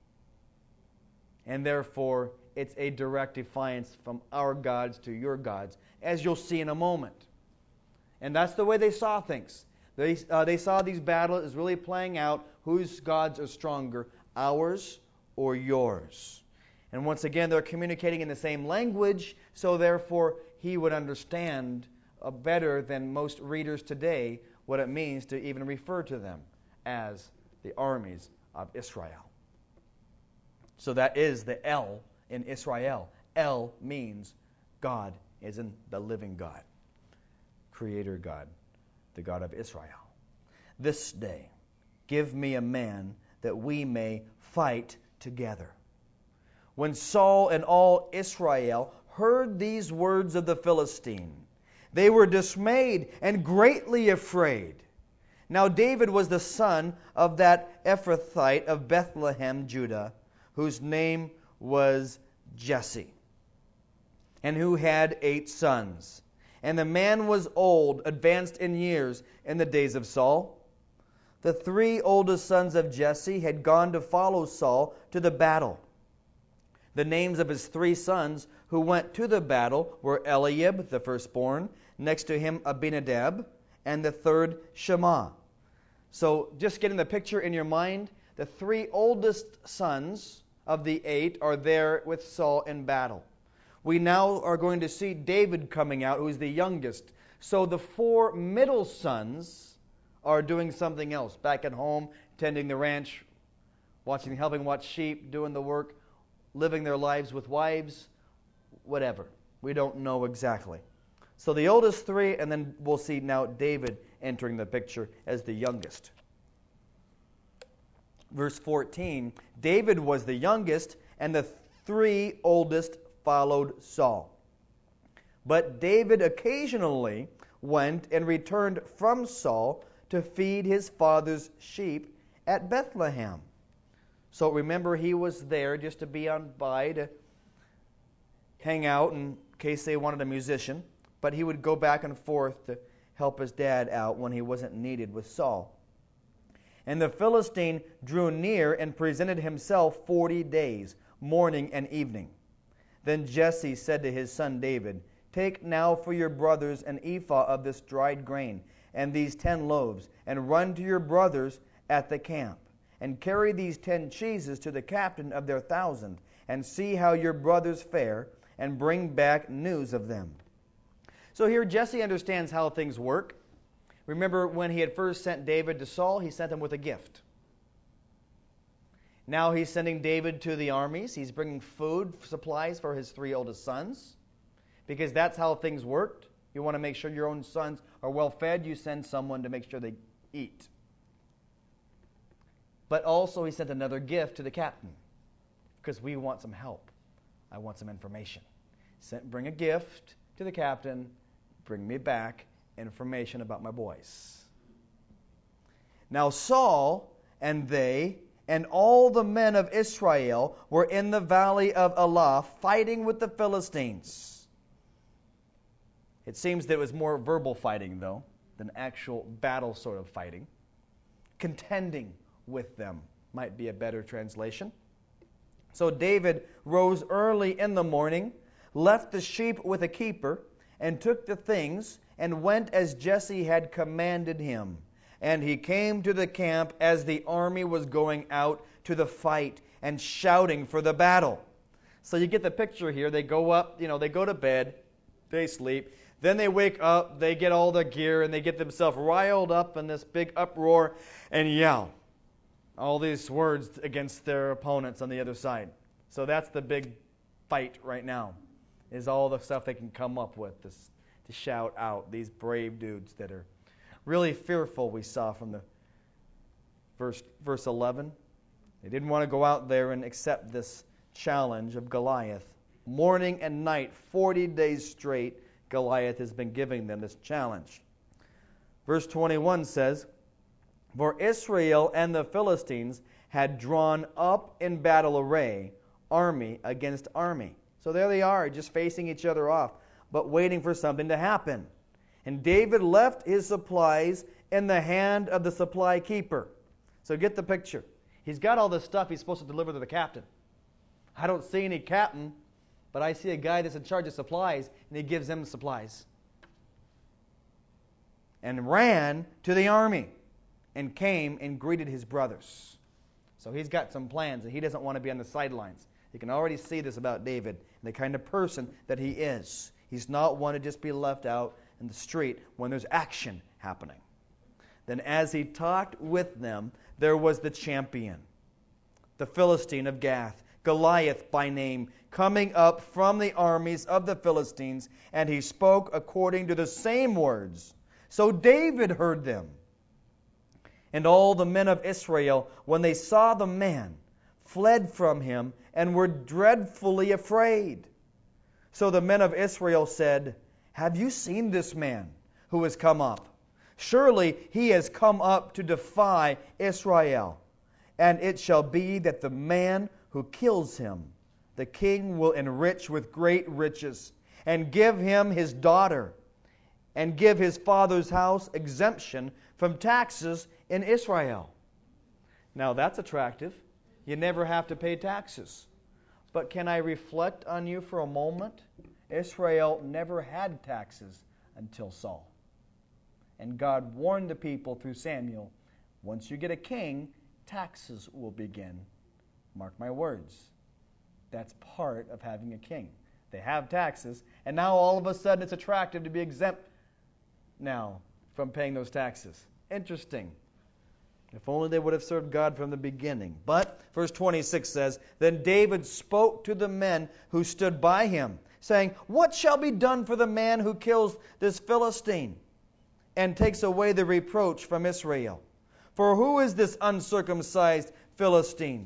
And therefore, it's a direct defiance from our gods to your gods, as you'll see in a moment. And that's the way they saw things. They saw these battles as really playing out whose gods are stronger, ours or yours. And once again, they're communicating in the same language, so therefore he would understand better than most readers today what it means to even refer to them as the armies of Israel. So that is the El in Israel. El means God is in the living God, Creator God, the God of Israel. "This day give me a man that we may fight together." When Saul and all Israel heard these words of the Philistine, they were dismayed and greatly afraid. Now David was the son of that Ephrathite of Bethlehem, Judah, whose name was Jesse, and who had 8 sons. And the man was old, advanced in years, in the days of Saul. The 3 oldest sons of Jesse had gone to follow Saul to the battle. The names of his 3 sons who went to the battle were Eliab, the firstborn, next to him Abinadab, and the third Shammah. So just getting the picture in your mind, the 3 oldest sons of the 8 are there with Saul in battle. We now are going to see David coming out, who is the youngest. So the 4 middle sons are doing something else, back at home, tending the ranch, helping watch sheep, doing the work, living their lives with wives, whatever. We don't know exactly. So the oldest 3, and then we'll see now David entering the picture as the youngest. Verse 14, David was the youngest, and the 3 oldest followed Saul. But David occasionally went and returned from Saul to feed his father's sheep at Bethlehem. So remember, he was there just to be on by, to hang out in case they wanted a musician. But he would go back and forth to help his dad out when he wasn't needed with Saul. And the Philistine drew near and presented himself 40 days, morning and evening. Then Jesse said to his son David, "Take now for your brothers an ephah of this dried grain, and these 10 loaves, and run to your brothers at the camp. And carry these 10 cheeses to the captain of their 1,000, and see how your brothers fare, and bring back news of them." So here Jesse understands how things work. Remember when he had first sent David to Saul, he sent him with a gift. Now he's sending David to the armies. He's bringing food, supplies for his 3 oldest sons, because that's how things worked. You want to make sure your own sons are well fed, you send someone to make sure they eat. But also he sent another gift to the captain, because we want some help. I want some information. Bring a gift to the captain, bring me back information about my boys. Now Saul and they and all the men of Israel were in the valley of Elah fighting with the Philistines. It seems that it was more verbal fighting, though, than actual battle sort of fighting. Contending with them might be a better translation. So David rose early in the morning, left the sheep with a keeper, and took the things, and went as Jesse had commanded him. And he came to the camp as the army was going out to the fight and shouting for the battle. So you get the picture here. They go up, they go to bed, they sleep. Then they wake up, they get all their gear, and they get themselves riled up in this big uproar and yell all these words against their opponents on the other side. So that's the big fight right now, is all the stuff they can come up with to shout out. These brave dudes that are really fearful, we saw from the verse 11. They didn't want to go out there and accept this challenge of Goliath. Morning and night, 40 days straight, Goliath has been giving them this challenge. Verse 21 says, For Israel and the Philistines had drawn up in battle array, army against army. So there they are, just facing each other off, but waiting for something to happen. And David left his supplies in the hand of the supply keeper. So get the picture. He's got all this stuff he's supposed to deliver to the captain. I don't see any captain, but I see a guy that's in charge of supplies, and he gives them the supplies. And ran to the army and came and greeted his brothers. So he's got some plans, and he doesn't want to be on the sidelines. You can already see this about David, the kind of person that he is. He's not one to just be left out in the street when there's action happening. Then as he talked with them, there was the champion, the Philistine of Gath, Goliath by name, coming up from the armies of the Philistines, and he spoke according to the same words. So David heard them. And all the men of Israel, when they saw the man, fled from him and were dreadfully afraid. So the men of Israel said, Have you seen this man who has come up? Surely he has come up to defy Israel. And it shall be that the man who kills him, the king will enrich with great riches, and give him his daughter, and give his father's house exemption from taxes in Israel. Now that's attractive. You never have to pay taxes. But can I reflect on you for a moment? Israel never had taxes until Saul. And God warned the people through Samuel, once you get a king, taxes will begin. Mark my words. That's part of having a king. They have taxes, and now all of a sudden it's attractive to be exempt now from paying those taxes. Interesting. If only they would have served God from the beginning. But verse 26 says, Then David spoke to the men who stood by him, saying, What shall be done for the man who kills this Philistine and takes away the reproach from Israel? For who is this uncircumcised Philistine,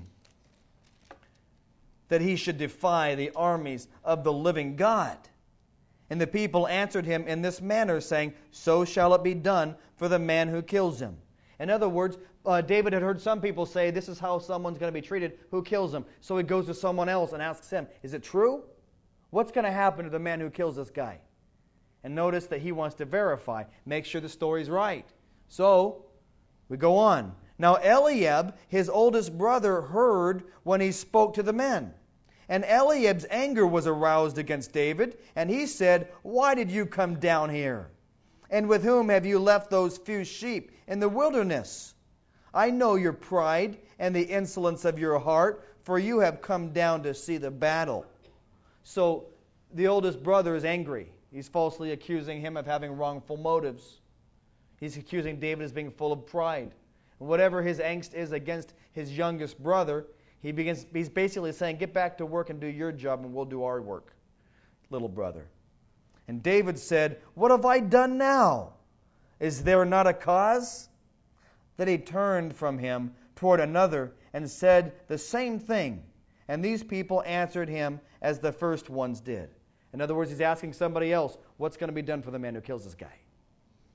that he should defy the armies of the living God? And the people answered him in this manner, saying, So shall it be done for the man who kills him. In other words, David had heard some people say, this is how someone's going to be treated who kills him. So he goes to someone else and asks him, is it true? What's going to happen to the man who kills this guy? And notice that he wants to verify, make sure the story's right. So we go on. Now Eliab, his oldest brother, heard when he spoke to the men. And Eliab's anger was aroused against David, and he said, Why did you come down here? And with whom have you left those few sheep in the wilderness? I know your pride and the insolence of your heart, for you have come down to see the battle. So the oldest brother is angry. He's falsely accusing him of having wrongful motives. He's accusing David as being full of pride. And whatever his angst is against his youngest brother, he's basically saying, get back to work and do your job and we'll do our work, little brother. And David said, What have I done now? Is there not a cause? Then he turned from him toward another and said the same thing. And these people answered him as the first ones did. In other words, he's asking somebody else, what's going to be done for the man who kills this guy?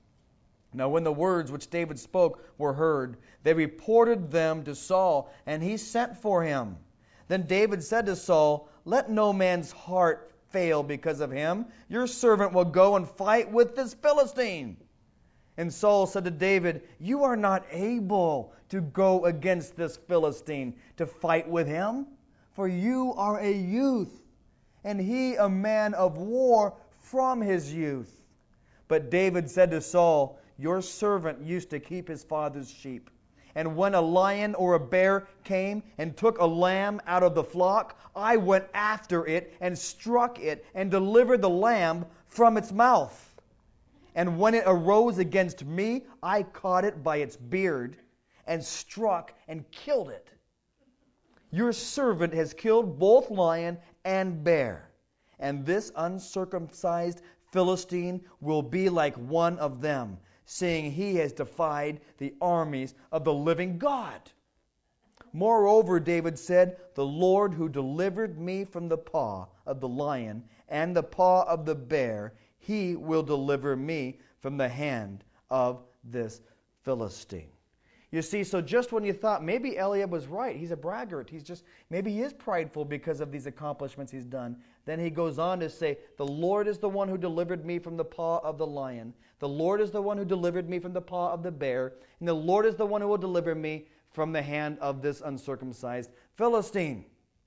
Now when the words which David spoke were heard, they reported them to Saul, and he sent for him. Then David said to Saul, "Let no man's heart fail because of him. Your servant will go and fight with this Philistine." And Saul said to David, "You are not able to go against this Philistine to fight with him, for you are a youth, and he a man of war from his youth." But David said to Saul, "Your servant used to keep his father's sheep. And when a lion or a bear came and took a lamb out of the flock, I went after it and struck it and delivered the lamb from its mouth. And when it arose against me, I caught it by its beard and struck and killed it. Your servant has killed both lion and bear, and this uncircumcised Philistine will be like one of them, seeing he has defied the armies of the living God." Moreover, David said, "The Lord who delivered me from the paw of the lion and the paw of the bear, he will deliver me from the hand of this Philistine." You see, so just when you thought maybe Eliab was right, he's a braggart, maybe he is prideful because of these accomplishments he's done, then he goes on to say, "The Lord is the one who delivered me from the paw of the lion. The Lord is the one who delivered me from the paw of the bear. And the Lord is the one who will deliver me from the hand of this uncircumcised Philistine."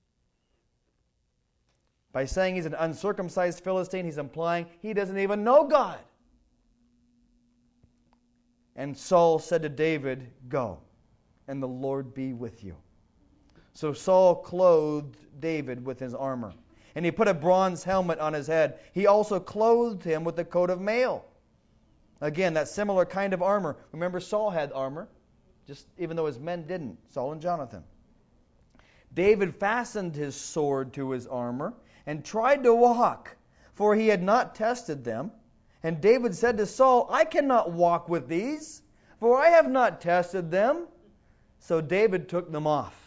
By saying he's an uncircumcised Philistine, he's implying he doesn't even know God. And Saul said to David, "Go, and the Lord be with you." So Saul clothed David with his armor, and he put a bronze helmet on his head. He also clothed him with a coat of mail. Again, that similar kind of armor. Remember, Saul had armor, just even though his men didn't, Saul and Jonathan. David fastened his sword to his armor and tried to walk, for he had not tested them. And David said to Saul, "I cannot walk with these, for I have not tested them." So David took them off.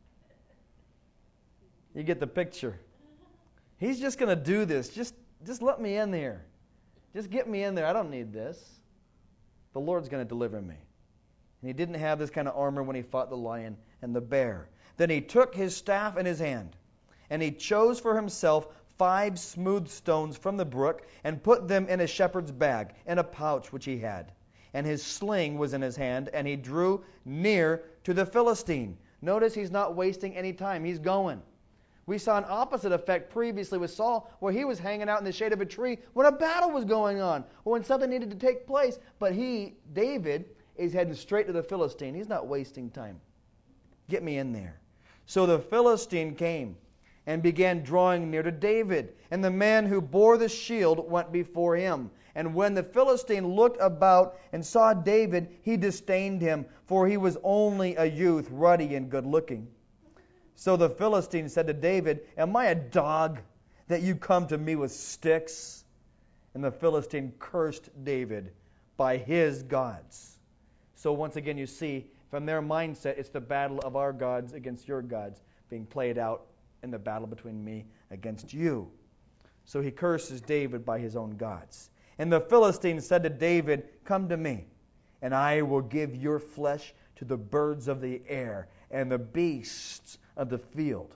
You get the picture. He's just going to do this. Just let me in there. Just get me in there. I don't need this. The Lord's going to deliver me. And he didn't have this kind of armor when he fought the lion and the bear. Then he took his staff in his hand, and he chose for himself 5 smooth stones from the brook, and put them in a shepherd's bag, in a pouch which he had. And his sling was in his hand, and he drew near to the Philistine. Notice he's not wasting any time. He's going. We saw an opposite effect previously with Saul, where he was hanging out in the shade of a tree when a battle was going on, or when something needed to take place. But David, is heading straight to the Philistine. He's not wasting time. Get me in there. So the Philistine came and began drawing near to David. And the man who bore the shield went before him. And when the Philistine looked about and saw David, he disdained him, for he was only a youth, ruddy and good-looking. So the Philistine said to David, "Am I a dog that you come to me with sticks?" And the Philistine cursed David by his gods. So once again, you see, from their mindset, it's the battle of our gods against your gods being played out in the battle between me against you. So he curses David by his own gods. And the Philistine said to David, "Come to me, and I will give your flesh to the birds of the air and the beasts of the field."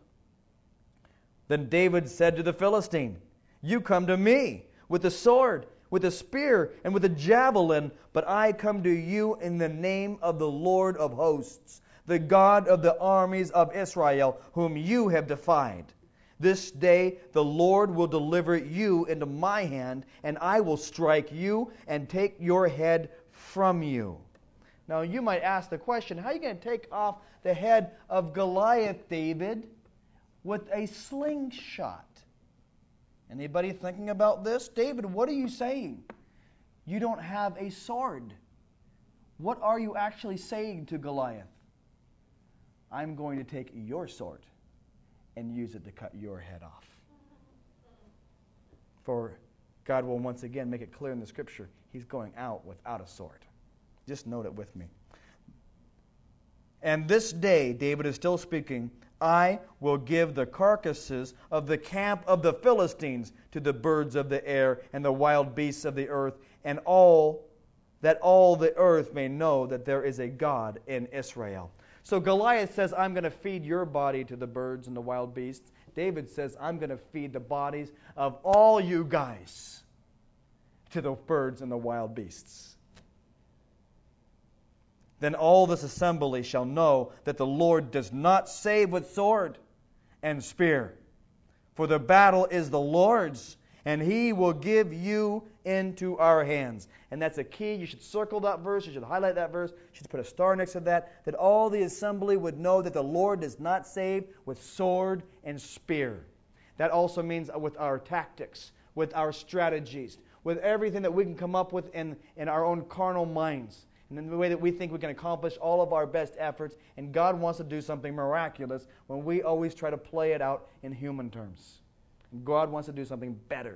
Then David said to the Philistine, "You come to me with a sword, with a spear, and with a javelin, but I come to you in the name of the Lord of hosts, the God of the armies of Israel, whom you have defied. This day the Lord will deliver you into my hand, and I will strike you and take your head from you." Now you might ask the question, how are you going to take off the head of Goliath, David, with a slingshot? Anybody thinking about this? David, what are you saying? You don't have a sword. What are you actually saying to Goliath? I'm going to take your sword and use it to cut your head off. For God will once again make it clear in the Scripture, He's going out without a sword. Just note it with me. And this day, David is still speaking, I will give the carcasses of the camp of the Philistines to the birds of the air and the wild beasts of the earth, and all that all the earth may know that there is a God in Israel. So Goliath says, I'm going to feed your body to the birds and the wild beasts. David says, I'm going to feed the bodies of all you guys to the birds and the wild beasts. Then all this assembly shall know that the Lord does not save with sword and spear. For the battle is the Lord's, and He will give you into our hands. And that's a key. You should circle that verse. You should highlight that verse. You should put a star next to that all the assembly would know that the Lord does not save with sword and spear. That also means with our tactics, with our strategies, with everything that we can come up with in our own carnal minds, and in the way that we think we can accomplish all of our best efforts. And God wants to do something miraculous when we always try to play it out in human terms. God wants to do something better.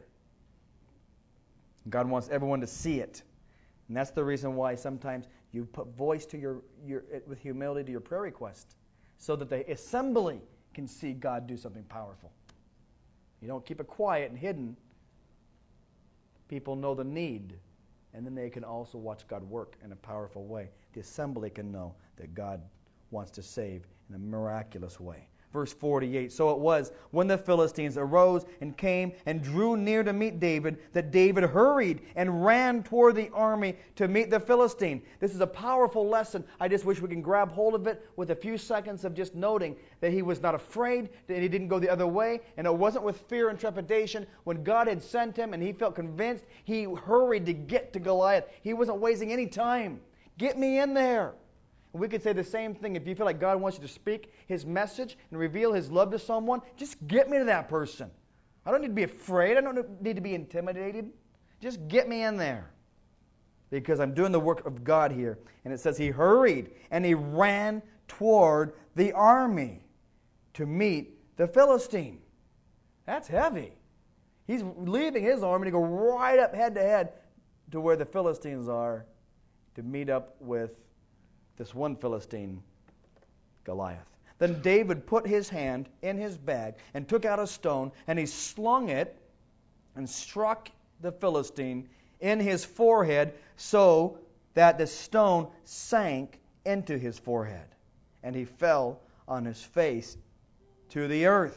God wants everyone to see it. And that's the reason why sometimes you put voice to your with humility to your prayer request, so that the assembly can see God do something powerful. You don't keep it quiet and hidden. People know the need, and then they can also watch God work in a powerful way. The assembly can know that God wants to save in a miraculous way. Verse 48, so it was, when the Philistines arose and came and drew near to meet David, that David hurried and ran toward the army to meet the Philistine. This is a powerful lesson. I just wish we can grab hold of it with a few seconds of just noting that he was not afraid, that he didn't go the other way, and it wasn't with fear and trepidation. When God had sent him and he felt convinced, he hurried to get to Goliath. He wasn't wasting any time. Get me in there. We could say the same thing. If you feel like God wants you to speak His message and reveal His love to someone, just get me to that person. I don't need to be afraid. I don't need to be intimidated. Just get me in there. Because I'm doing the work of God here. And it says he hurried and he ran toward the army to meet the Philistine. That's heavy. He's leaving his army to go right up head to head to where the Philistines are to meet up with this one Philistine, Goliath. Then David put his hand in his bag and took out a stone, and he slung it and struck the Philistine in his forehead so that the stone sank into his forehead, and he fell on his face to the earth.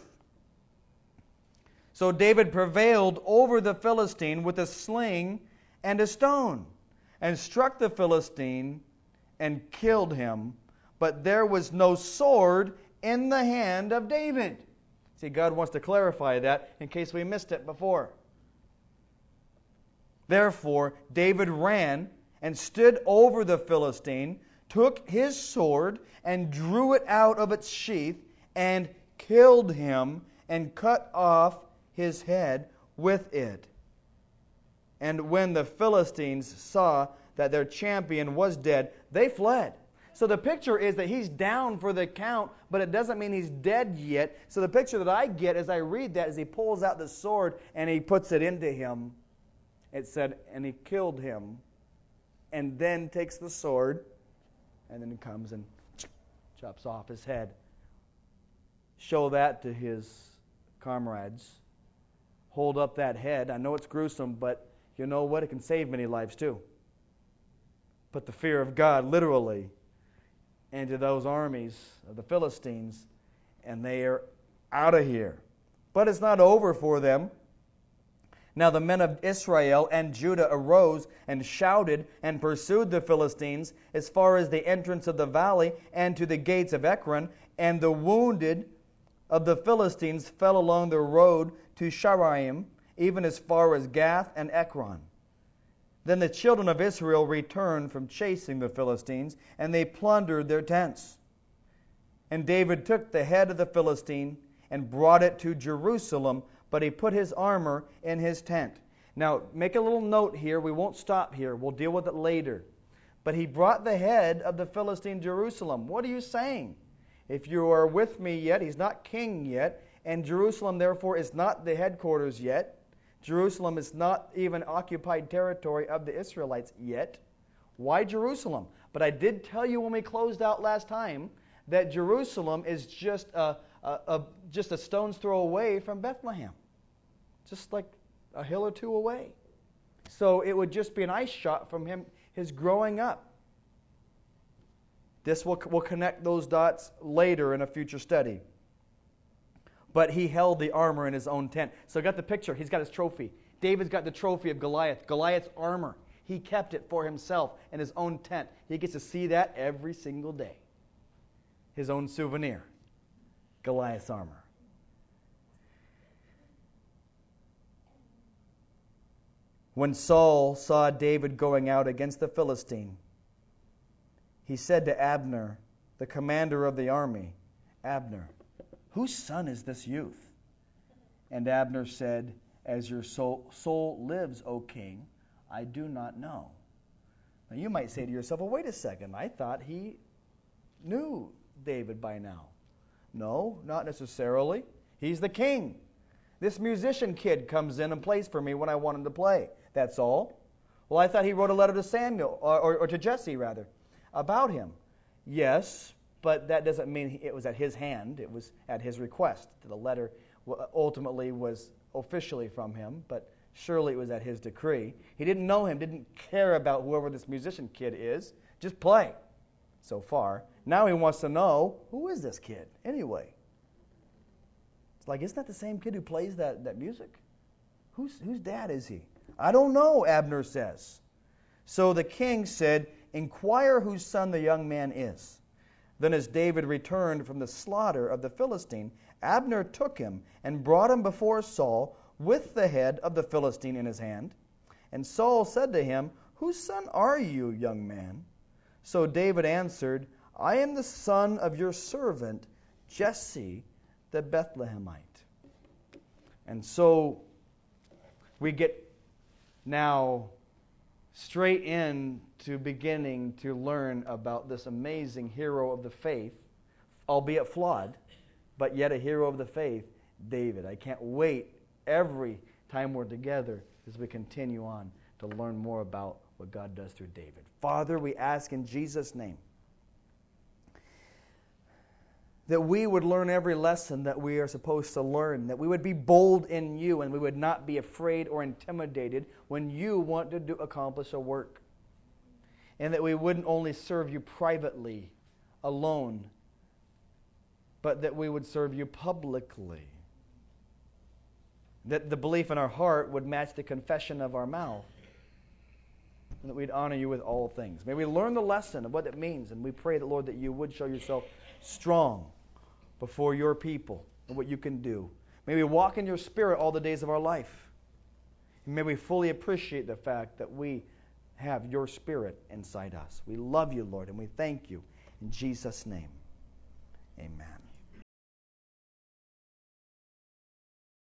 So David prevailed over the Philistine with a sling and a stone, and struck the Philistine and killed him, but there was no sword in the hand of David. See, God wants to clarify that in case we missed it before. Therefore, David ran and stood over the Philistine, took his sword and drew it out of its sheath, and killed him and cut off his head with it. And when the Philistines saw that their champion was dead, they fled. So the picture is that he's down for the count, but it doesn't mean he's dead yet. So the picture that I get as I read that is he pulls out the sword and he puts it into him. It said, and he killed him, and then takes the sword, and then he comes and chops off his head. Show that to his comrades. Hold up that head. I know it's gruesome, but you know what? It can save many lives too. Put the fear of God literally into those armies of the Philistines, and they are out of here. But it's not over for them. Now the men of Israel and Judah arose and shouted and pursued the Philistines as far as the entrance of the valley and to the gates of Ekron, and the wounded of the Philistines fell along the road to Sharaim, even as far as Gath and Ekron. Then the children of Israel returned from chasing the Philistines, and they plundered their tents. And David took the head of the Philistine and brought it to Jerusalem, but he put his armor in his tent. Now, make a little note here. We won't stop here. We'll deal with it later. But he brought the head of the Philistine to Jerusalem. What are you saying? If you are with me yet, he's not king yet, and Jerusalem, therefore, is not the headquarters yet. Jerusalem is not even occupied territory of the Israelites yet. Why Jerusalem? But I did tell you when we closed out last time that Jerusalem is just a stone's throw away from Bethlehem. Just like a hill or two away. So it would just be an ice shot from his growing up. This will connect those dots later in a future study. But he held the armor in his own tent. So got the picture. He's got his trophy. David's got the trophy of Goliath. Goliath's armor. He kept it for himself in his own tent. He gets to see that every single day. His own souvenir. Goliath's armor. When Saul saw David going out against the Philistine, he said to Abner, the commander of the army, Abner, whose son is this youth? And Abner said, as your soul lives, O king, I do not know. Now you might say to yourself, well, wait a second. I thought he knew David by now. No, not necessarily. He's the king. This musician kid comes in and plays for me when I want him to play. That's all. Well, I thought he wrote a letter to Samuel, or to Jesse, rather, about him. Yes, but that doesn't mean it was at his hand. It was at his request. The letter ultimately was officially from him, but surely it was at his decree. He didn't know him, didn't care about whoever this musician kid is. Just play. So far. Now he wants to know, who is this kid anyway? It's like, isn't that the same kid who plays that music? Whose dad is he? I don't know, Abner says. So the king said, inquire whose son the young man is. Then as David returned from the slaughter of the Philistine, Abner took him and brought him before Saul with the head of the Philistine in his hand. And Saul said to him, whose son are you, young man? So David answered, I am the son of your servant Jesse the Bethlehemite. And so we get now straight into beginning to learn about this amazing hero of the faith, albeit flawed, but yet a hero of the faith, David. I can't wait every time we're together as we continue on to learn more about what God does through David. Father, we ask in Jesus' name that we would learn every lesson that we are supposed to learn, that we would be bold in you and we would not be afraid or intimidated when you want to accomplish a work. And that we wouldn't only serve you privately, alone, but that we would serve you publicly. That the belief in our heart would match the confession of our mouth. And that we'd honor you with all things. May we learn the lesson of what it means, and we pray that, Lord, that you would show yourself strong before your people and what you can do. May we walk in your spirit all the days of our life. And may we fully appreciate the fact that we have your spirit inside us. We love you, Lord, and we thank you. In Jesus' name, amen.